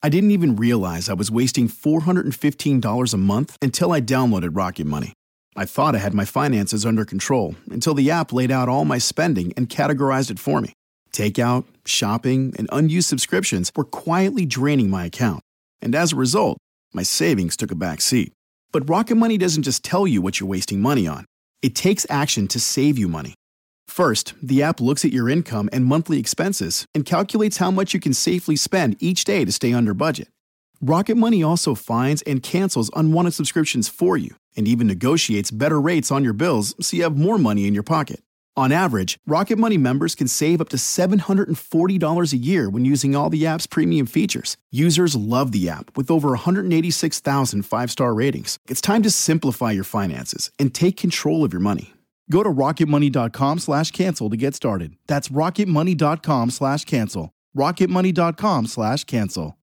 I didn't even realize I was wasting $415 a month until I downloaded Rocket Money. I thought I had my finances under control until the app laid out all my spending and categorized it for me. Takeout, shopping, and unused subscriptions were quietly draining my account. And as a result, my savings took a back seat. But Rocket Money doesn't just tell you what you're wasting money on. It takes action to save you money. First, the app looks at your income and monthly expenses and calculates how much you can safely spend each day to stay under budget. Rocket Money also finds and cancels unwanted subscriptions for you and even negotiates better rates on your bills so you have more money in your pocket. On average, Rocket Money members can save up to $740 a year when using all the app's premium features. Users love the app with over 186,000 five-star ratings. It's time to simplify your finances and take control of your money. Go to rocketmoney.com/cancel to get started. That's rocketmoney.com/cancel. rocketmoney.com/cancel.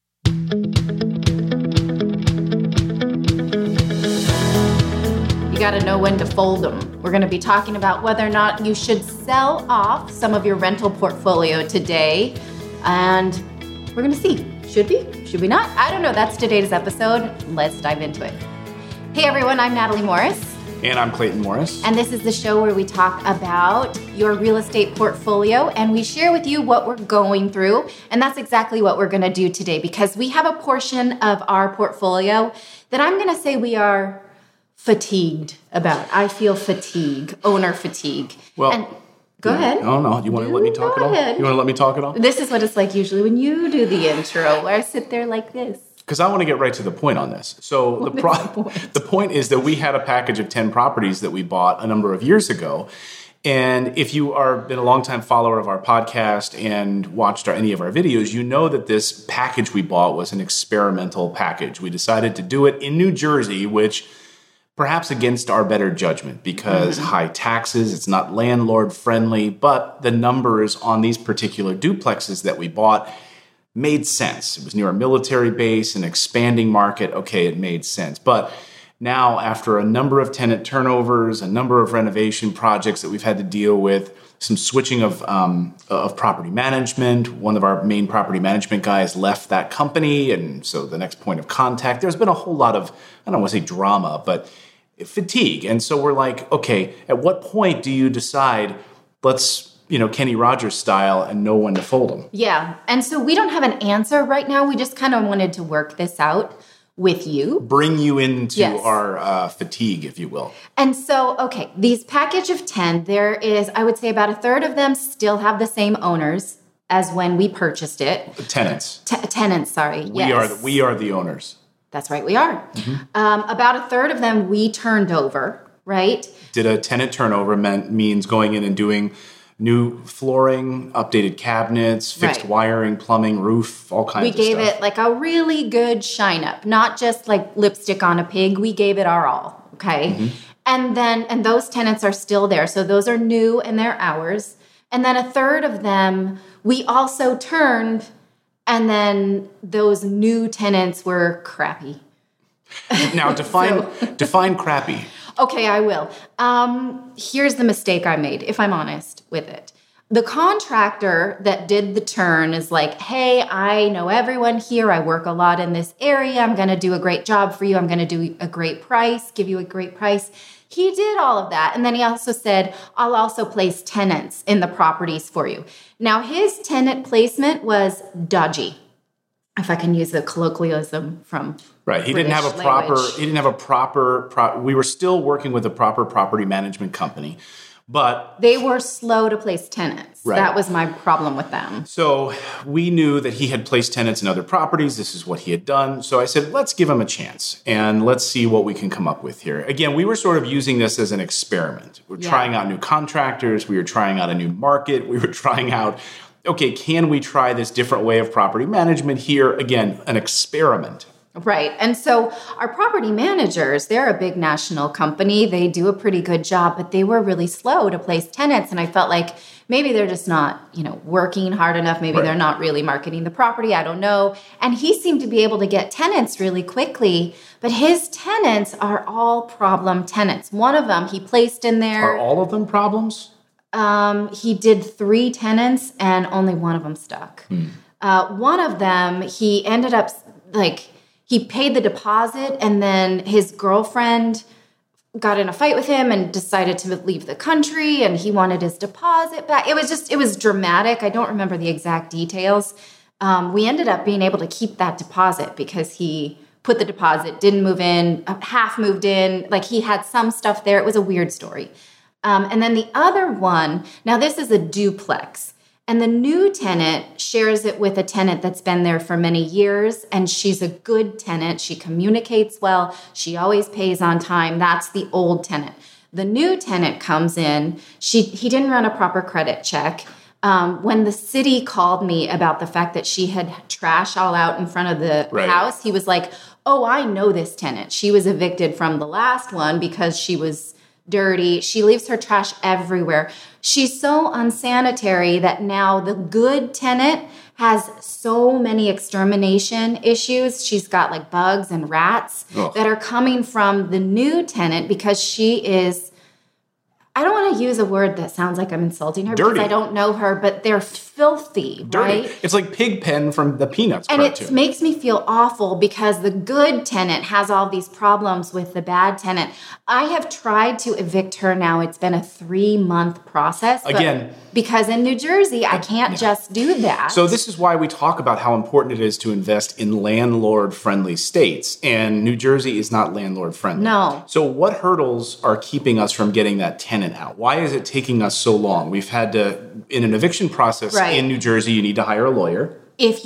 You got to know when to fold them. We're going to be talking about whether or not you should sell off some of your rental portfolio today. And we're going to see, should we? Should we not? I don't know. That's today's episode. Let's dive into it. Hey everyone, I'm Natalie Morris. And I'm Clayton Morris. And this is the show where we talk about your real estate portfolio and we share with you what we're going through. And that's exactly what we're going to do today because we have a portion of our portfolio that I'm going to say we are fatigued about. I feel fatigue, owner fatigue. Well, and go ahead. No. You want to let me talk at all? Ahead. You want to let me talk at all? This is what it's like usually when you do the intro, where I sit there like this. Because I want to get right to the point on this. So the point is that we had a package of 10 properties that we bought a number of years ago. And if you are been a longtime follower of our podcast and watched any of our videos, you know that this package we bought was an experimental package. We decided to do it in New Jersey, which perhaps against our better judgment because high taxes, it's not landlord friendly, but the numbers on these particular duplexes that we bought made sense. It was near a military base, an expanding market. Okay, it made sense. But now, after a number of tenant turnovers, a number of renovation projects that we've had to deal with, some switching of property management. One of our main property management guys left that company, and so the next point of contact. There's been a whole lot of, I don't want to say drama, but fatigue. And so we're like, okay, at what point do you decide, let's, Kenny Rogers style and know when to fold them? Yeah. And so we don't have an answer right now. We just kind of wanted to work this out with you. Bring you into our fatigue, if you will. And so, okay, these package of 10, there is, I would say about a third of them still have the same owners as when we purchased it. Tenants. Tenants, sorry. We are the owners. That's right, we are. About a third of them we turned over, right? Did a tenant turnover means going in and doing new flooring, updated cabinets, fixed wiring, plumbing, roof, all kinds of stuff. We gave it like a really good shine up, not just like lipstick on a pig. We gave it our all, okay? And those tenants are still there. So those are new and they're ours. And then a third of them we also turned, and then those new tenants were crappy. Now define crappy. Okay, I will. Here's the mistake I made, if I'm honest with it. The contractor that did the turn is like, hey, I know everyone here. I work a lot in this area. I'm going to do a great job for you. I'm going to do a great price, give you a great price. He did all of that. And then he also said, I'll also place tenants in the properties for you. Now, his tenant placement was dodgy, if I can use a colloquialism from Right. He didn't have a proper, we were still working with a proper property management company, but they were slow to place tenants. Right. That was my problem with them. So we knew that he had placed tenants in other properties. This is what he had done. So I said, let's give him a chance and let's see what we can come up with here. Again, we were sort of using this as an experiment. We're trying out new contractors. We were trying out a new market. We were trying out, okay, can we try this different way of property management here? Again, an experiment. Right. And so our property managers, they're a big national company. They do a pretty good job, but they were really slow to place tenants. And I felt like maybe they're just not, working hard enough. Maybe they're not really marketing the property. I don't know. And he seemed to be able to get tenants really quickly, but his tenants are all problem tenants. One of them he placed in there. Are all of them problems? He did 3 tenants and only one of them stuck. One of them, he ended up he paid the deposit, and then his girlfriend got in a fight with him and decided to leave the country, and he wanted his deposit back. It was dramatic. I don't remember the exact details. We ended up being able to keep that deposit because he put the deposit, didn't move in, half moved in, like he had some stuff there. It was a weird story. And then the other one, now this is a duplex, and the new tenant shares it with a tenant that's been there for many years, and she's a good tenant. She communicates well. She always pays on time. That's the old tenant. The new tenant comes in. He didn't run a proper credit check. When the city called me about the fact that she had trash all out in front of the house, he was like, oh, I know this tenant. She was evicted from the last one because she was dirty. She leaves her trash everywhere. She's so unsanitary that now the good tenant has so many extermination issues. She's got like bugs and rats that are coming from the new tenant because she is, I don't want to use a word that sounds like I'm insulting her dirty. Because I don't know her, but they're filthy, dirty. Right? It's like Pigpen from the Peanuts and cartoon. It makes me feel awful because the good tenant has all these problems with the bad tenant. I have tried to evict her now. It's been a 3-month process. Again, because in New Jersey, I can't just do that. So this is why we talk about how important it is to invest in landlord-friendly states. And New Jersey is not landlord-friendly. No. So what hurdles are keeping us from getting that tenant out? Why is it taking us so long? We've had to, in an eviction process in New Jersey, you need to hire a lawyer. If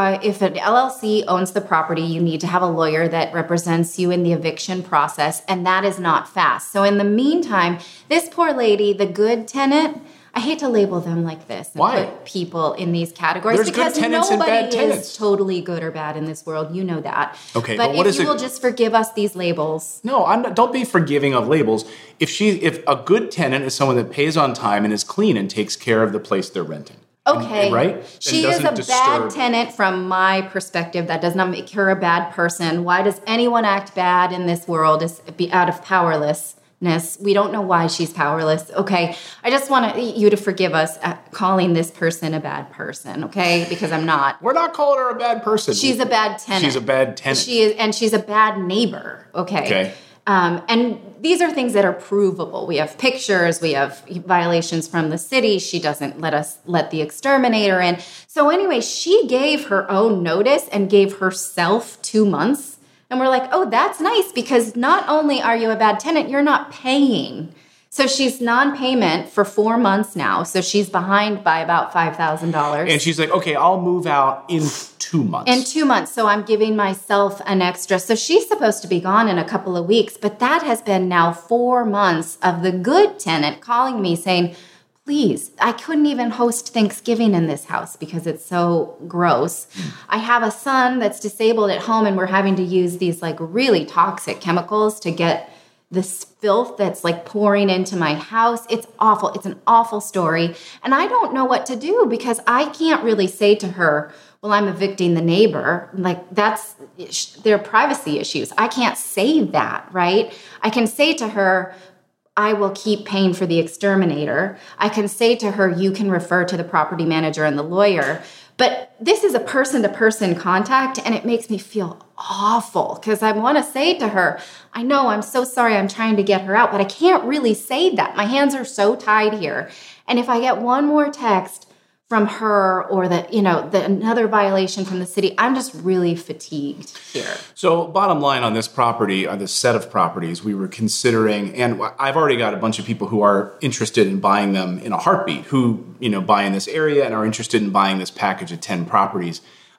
an LLC owns the property, you need to have a lawyer that represents you in the eviction process, and that is not fast. So in the meantime, this poor lady, the good tenant, I hate to label them like this and put people in these categories. There's because good tenants and bad nobody tenants. is totally good or bad in this world. You know that. Okay, but what if is you it? will just forgive us these labels. No, I'm not, don't be forgiving of labels. If a good tenant is someone that pays on time and is clean and takes care of the place they're renting. Okay. Right? She is a bad tenant from my perspective. That does not make her a bad person. Why does anyone act bad in this world is be out of powerlessness? We don't know why she's powerless. Okay. I just want you to forgive us calling this person a bad person. Okay. Because I'm not. We're not calling her a bad person. She's a bad tenant. She's a bad tenant. She's a bad neighbor. Okay. And these are things that are provable. We have pictures. We have violations from the city. She doesn't let the exterminator in. So anyway, she gave her own notice and gave herself 2 months. And we're like, oh, that's nice because not only are you a bad tenant, you're not paying. So she's non-payment for 4 months now. So she's behind by about $5,000. And she's like, okay, I'll move out in 2 months. In 2 months. So I'm giving myself an extra. So she's supposed to be gone in a couple of weeks. But that has been now 4 months of the good tenant calling me saying, please, I couldn't even host Thanksgiving in this house because it's so gross. I have a son that's disabled at home and we're having to use these like really toxic chemicals to get this filth that's like pouring into my house. It's awful. It's an awful story. And I don't know what to do because I can't really say to her, well, I'm evicting the neighbor. Like that's their privacy issues. I can't say that, right? I can say to her, I will keep paying for the exterminator. I can say to her, you can refer to the property manager and the lawyer. But this is a person-to-person contact, and it makes me feel awful because I want to say to her, I know, I'm so sorry, I'm trying to get her out, but I can't really say that. My hands are so tied here. And if I get one more text from her or another violation from the city, I'm just really fatigued here. So bottom line on this property, on this set of properties, we were considering, and I've already got a bunch of people who are interested in buying them in a heartbeat, who buy in this area and are interested in buying this package of 10 properties,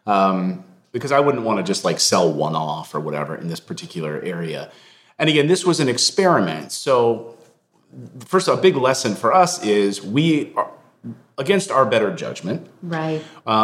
because I wouldn't want to just like sell one off or whatever in this particular area. And again, this was an experiment. So first, a big lesson for us is we are against our better judgment. Right.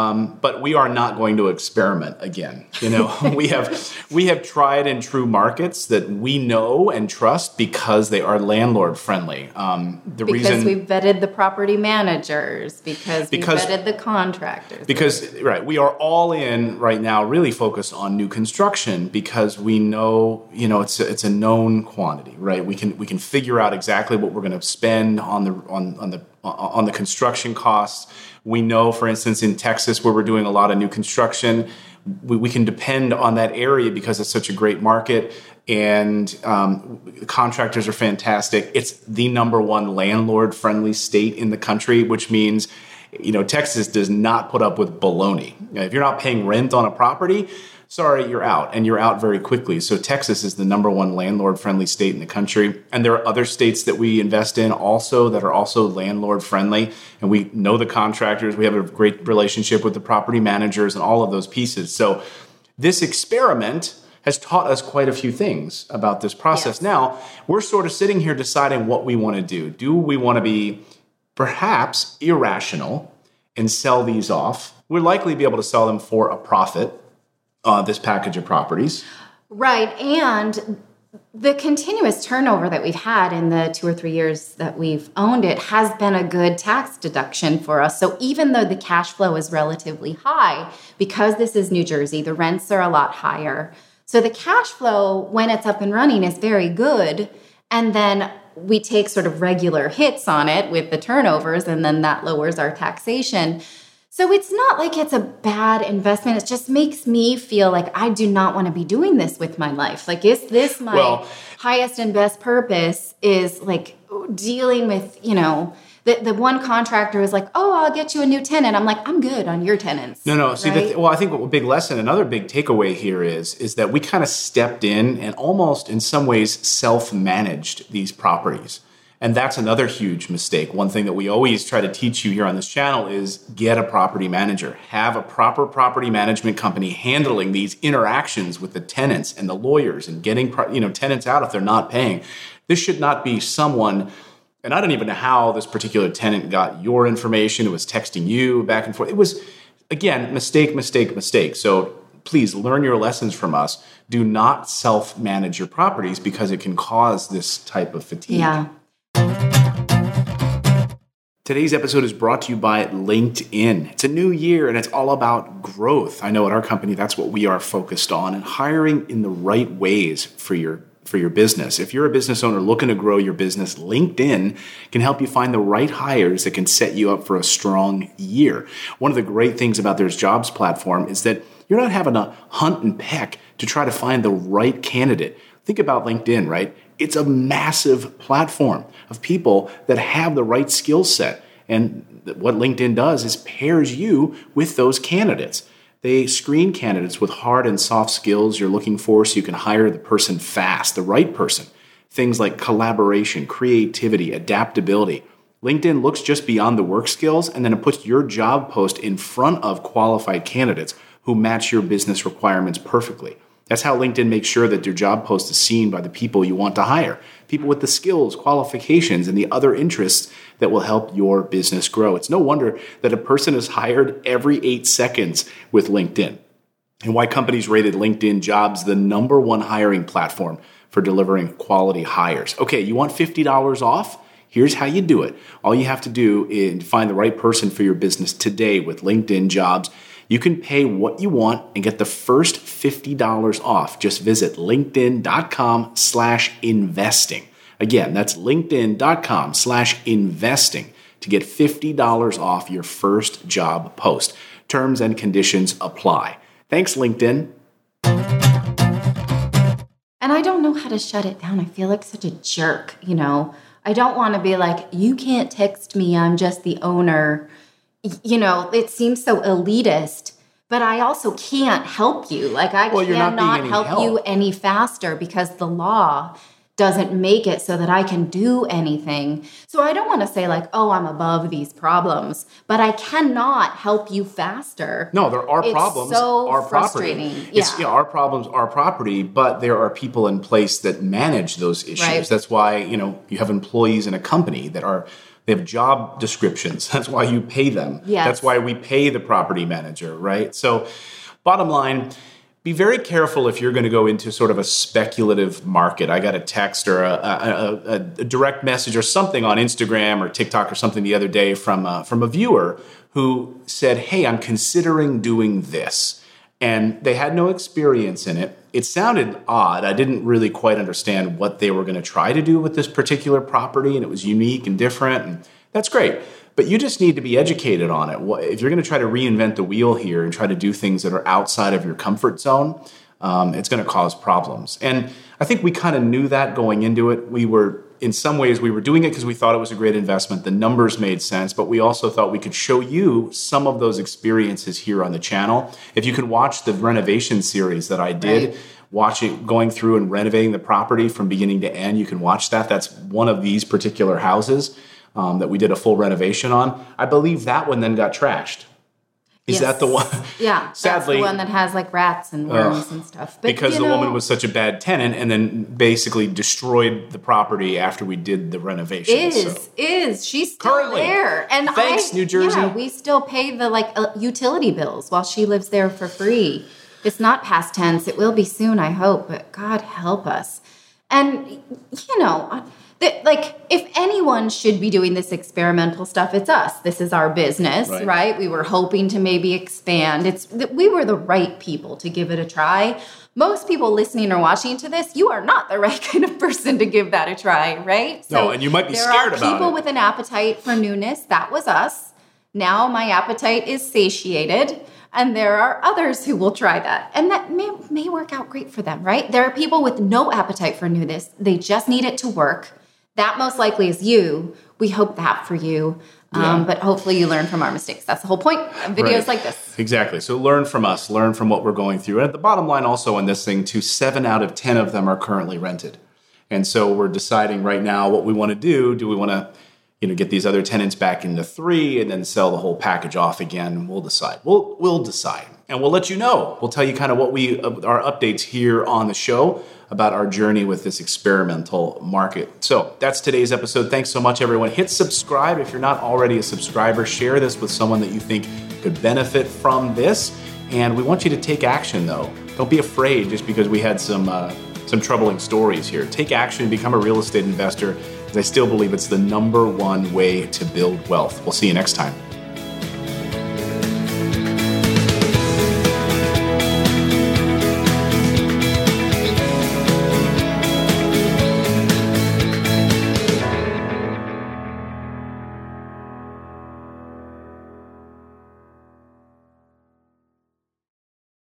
But we are not going to experiment again. We have tried and true markets that we know and trust because they are landlord friendly. Because we've vetted the property managers, because we've vetted the contractors. We are all in right now, really focused on new construction because we know, it's a known quantity, right? We can figure out exactly what we're going to spend on the on the construction costs. We know, for instance, in Texas, where we're doing a lot of new construction, we can depend on that area because it's such a great market, and contractors are fantastic. It's the number one landlord-friendly state in the country, which means, Texas does not put up with baloney. If you're not paying rent on a property, sorry, you're out, and you're out very quickly. So Texas is the number one landlord-friendly state in the country. And there are other states that we invest in also that are also landlord-friendly. And we know the contractors. We have a great relationship with the property managers and all of those pieces. So this experiment has taught us quite a few things about this process. Yes. Now, we're sort of sitting here deciding what we want to do. Do we want to be perhaps irrational and sell these off? We'll likely be able to sell them for a profit. This package of properties. Right. And the continuous turnover that we've had in the 2 or 3 years that we've owned it has been a good tax deduction for us. So even though the cash flow is relatively high, because this is New Jersey, the rents are a lot higher. So the cash flow, when it's up and running, is very good. And then we take sort of regular hits on it with the turnovers, and then that lowers our taxation. So it's not like it's a bad investment. It just makes me feel like I do not want to be doing this with my life. Like, is this my highest and best purpose, is like dealing with, the one contractor is like, oh, I'll get you a new tenant. I'm like, I'm good on your tenants. No. See, right? I think a big lesson, another big takeaway here is that we kind of stepped in and almost in some ways self-managed these properties. And that's another huge mistake. One thing that we always try to teach you here on this channel is get a property manager. Have a proper property management company handling these interactions with the tenants and the lawyers and getting tenants out if they're not paying. This should not be someone, and I don't even know how this particular tenant got your information. It was texting you back and forth. It was, again, mistake. So please learn your lessons from us. Do not self-manage your properties because it can cause this type of fatigue. Yeah. Today's episode is brought to you by LinkedIn. It's a new year and it's all about growth. I know at our company, that's what we are focused on, and hiring in the right ways for your business. If you're a business owner looking to grow your business, LinkedIn can help you find the right hires that can set you up for a strong year. One of the great things about their jobs platform is that you're not having to hunt and peck to try to find the right candidate. Think about LinkedIn, right? It's a massive platform of people that have the right skill set. And what LinkedIn does is pairs you with those candidates. They screen candidates with hard and soft skills you're looking for so you can hire the person fast, the right person. Things like collaboration, creativity, adaptability. LinkedIn looks just beyond the work skills, and then it puts your job post in front of qualified candidates who match your business requirements perfectly. That's how LinkedIn makes sure that your job post is seen by the people you want to hire, people with the skills, qualifications, and the other interests that will help your business grow. It's no wonder that a person is hired every 8 seconds with LinkedIn, and why companies rated LinkedIn Jobs the #1 hiring platform for delivering quality hires. Okay, you want $50 off? Here's how you do it. All you have to do is find the right person for your business today with LinkedIn Jobs. You can pay what you want and get the first $50 off. Just visit linkedin.com/investing. Again, that's linkedin.com/investing to get $50 off your first job post. Terms and conditions apply. Thanks, LinkedIn. And I don't know how to shut it down. I feel like such a jerk, I don't want to be like, you can't text me, I'm just the owner. It seems so elitist, but I also can't help you. Like, I cannot help you any faster because the law doesn't make it so that I can do anything. So I don't want to say like, oh, I'm above these problems, but I cannot help you faster. No, there are problems. So our frustrating. Property. Our problems are property, but there are people in place that manage those issues. Right. That's why, you have employees in a company that they have job descriptions. That's why you pay them. Yes. That's why we pay the property manager, right? So bottom line, be very careful if you're going to go into sort of a speculative market. I got a text or a direct message or something on Instagram or TikTok or something the other day from a viewer who said, hey, I'm considering doing this. And they had no experience in it. It sounded odd. I didn't really quite understand what they were going to try to do with this particular property, and it was unique and different. And That's great. But you just need to be educated on it. If you're going to try to reinvent the wheel here and try to do things that are outside of your comfort zone, it's going to cause problems. And I think we kind of knew that going into it. In some ways, we were doing it because we thought it was a great investment. The numbers made sense, but we also thought we could show you some of those experiences here on the channel. If you can watch the renovation series that I did, going through and renovating the property from beginning to end, you can watch that. That's one of these particular houses that we did a full renovation on. I believe that one then got trashed. Is that the one? Yeah, sadly, that's the one that has like rats and worms and stuff. But, because the woman was such a bad tenant and then basically destroyed the property after we did the renovation. She's still currently there. And thanks, New Jersey. Yeah, we still pay the utility bills while she lives there for free. It's not past tense. It will be soon, I hope. But God help us. And if anyone should be doing this experimental stuff, it's us. This is our business, right? We were hoping to maybe expand. We were the right people to give it a try. Most people listening or watching to this, you are not the right kind of person to give that a try, right? So and you might be scared about it. There are people with an appetite for newness. That was us. Now my appetite is satiated. And there are others who will try that. And that may work out great for them, right? There are people with no appetite for newness. They just need it to work. That most likely is you. We hope that for you. But hopefully you learn from our mistakes. That's the whole point of videos like this. Exactly. So learn from us. Learn from what we're going through. And at the bottom line also on this thing, 7 out of 10 of them are currently rented. And so we're deciding right now what we want to do. Do we want to get these other tenants back into 3 and then sell the whole package off again? We'll decide. We'll decide. And we'll let you know. We'll tell you kind of what our updates here on the show about our journey with this experimental market. So that's today's episode. Thanks so much, everyone. Hit subscribe if you're not already a subscriber. Share this with someone that you think could benefit from this. And we want you to take action, though. Don't be afraid just because we had some troubling stories here. Take action, become a real estate investor, because I still believe it's the number one way to build wealth. We'll see you next time.